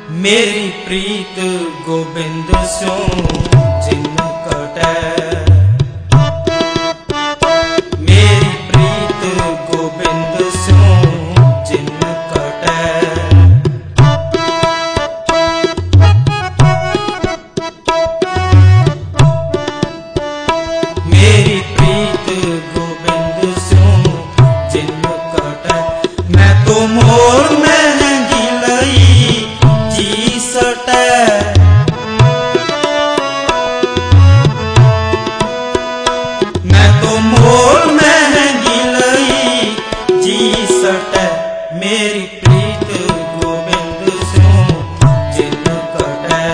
मेरी प्रीत गोबिंद स्यों जिन कटै। मेरी प्रीत गोबिंद स्यों जिन कटै। मेरी प्रीत गोबिंद स्यों जिन कटै। मैं तो मोर महंगी लई जी सटै। मैं तो मोर महंगी लई जी सटै। मेरी प्रीत गोबिंद स्यों जिन कटै।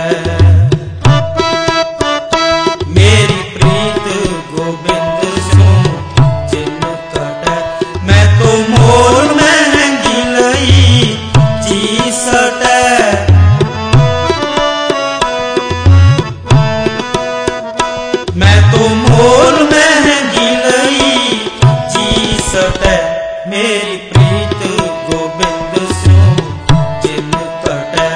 मेरी प्रीत गोबिंद स्यों जिन कटै। मैं तो मोर महंगी लई जी सटै। मैं तो मोर महंगी लई जी सटै। मेरी प्रीत गोबिंद स्यों जिन कटै।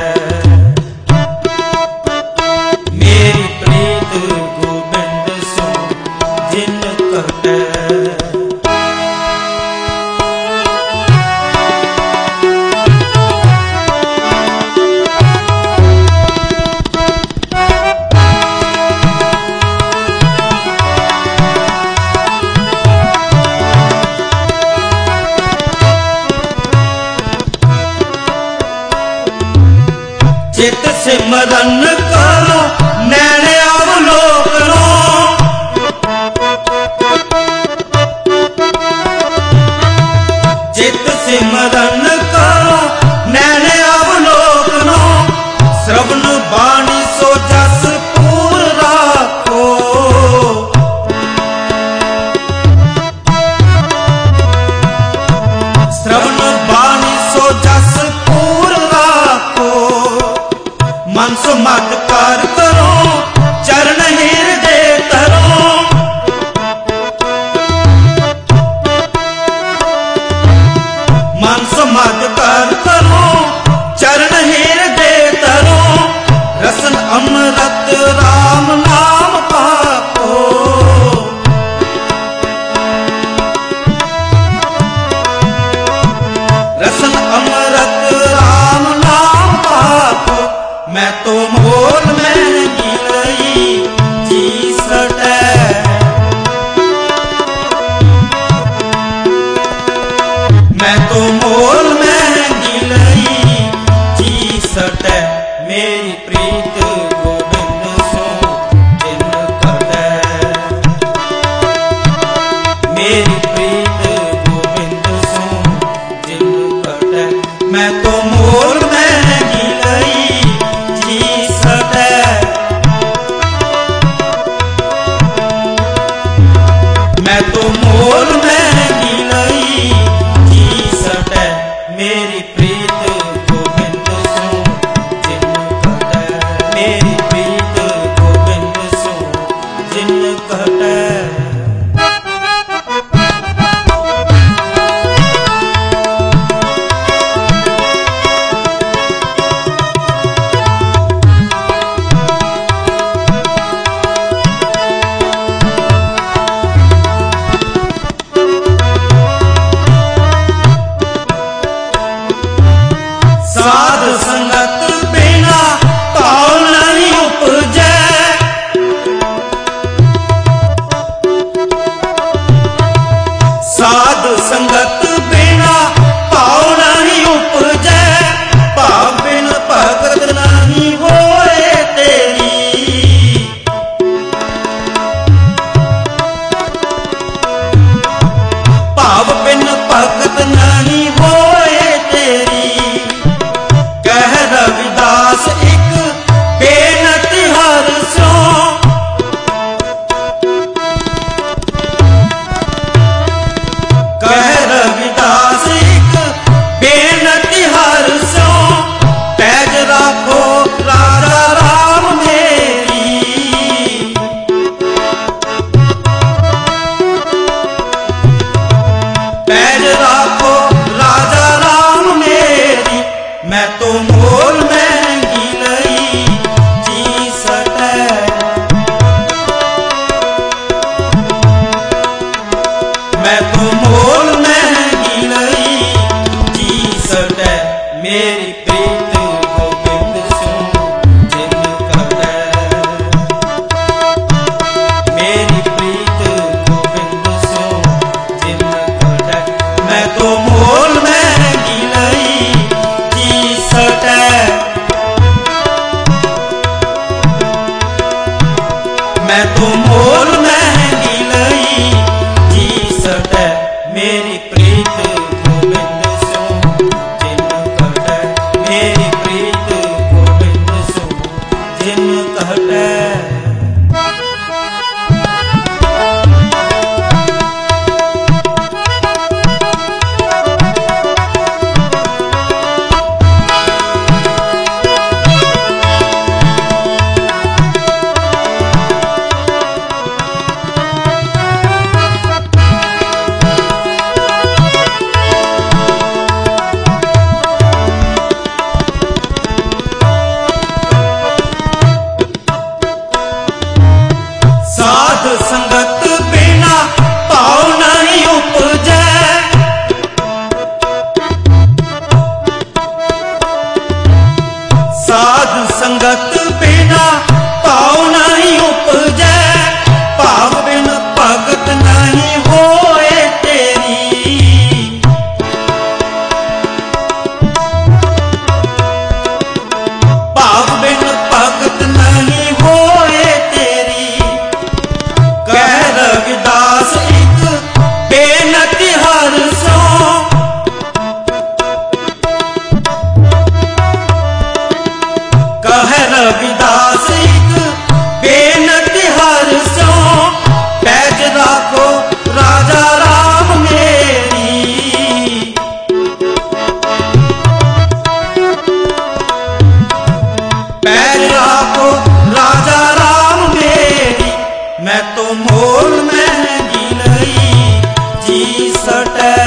मेरी प्रीत गोबिंद स्यों जिन कटै। चित सिमरन करो नैन अवलोकनो। चित सिमरन करो नैन अवलोकनो। श्रवण बाणी सो जस पूर राखो। श्रवण बाणी सो जस पूर राखो। मन समाधकार करो चरण हृदय धरो। मन समाधकार करो चरण हृदय धरो। रसन अमृत राम नाम पाको। रसन अमृत राम नाम पाको। मैं तो मोर महंगी लई जी सटै। मैं तो मोर महंगी लई जी सटै। मेरी प्रीत गोबिंद स्यों जिन कटै। मेरी प्रीत गोबिंद स्यों जिन कटै। मैं तो मोर महंगी लई जी सटै। मैं तो मोर महंगी लई जी सटै। मेरी प्रीत गोबिंद स्यों जिन कटै। मेरी प्रीत गोबिंद स्यों जिन कटै। साध संगत बिना भाव नहीं उपजै। साध संगत बिना भाव नहीं उपजै। भाव बिन भगत नहीं होए तेरी। भाव बिन भगत नहीं होए तेरी। कह रविदास एक बेनती हर स्यों। कह रविदास एक बेनती हर स्यों। पैज राखो राजा राम मेरी। पैज राखो राजा राम मेरी। मैं तो मोर महंगी मेरी प्रीत गोबिंद सो जिन कटै। मेरी प्रीत गोबिंद सो जिन कटै। मैं तो मोल महंगी लई जी सटै। मैं तो मोल महंगी लई जी सटै। मेरी प्रीत गोबिंद सो जिन कटै। मेरी प्रीत गोबिंद सो जिन कटै। साध संगत बिना पाव नहीं उपजै। साध संगत बिना पाव नहीं उपजै। पाव बिन भगत नहीं होए तेरी। पाव बिन भगत नहीं होए तेरी। कह रविदास एक बेनती हर सो। कह रविदास एक बेनती हर सो। पैज राखो राजा राम मेरी। पैज राखो राजा राम मेरी। मैं तो मोल महंगी लई जी सटै।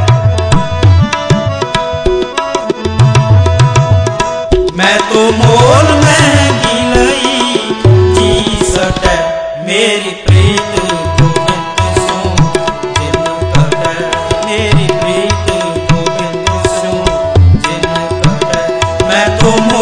मैं तो मोल महंगी लई जी सटै। मेरी प्रीत गोबिंद सो जिन कटै। मेरी प्रीत गोबिंद सो जिन कटै। मैं तो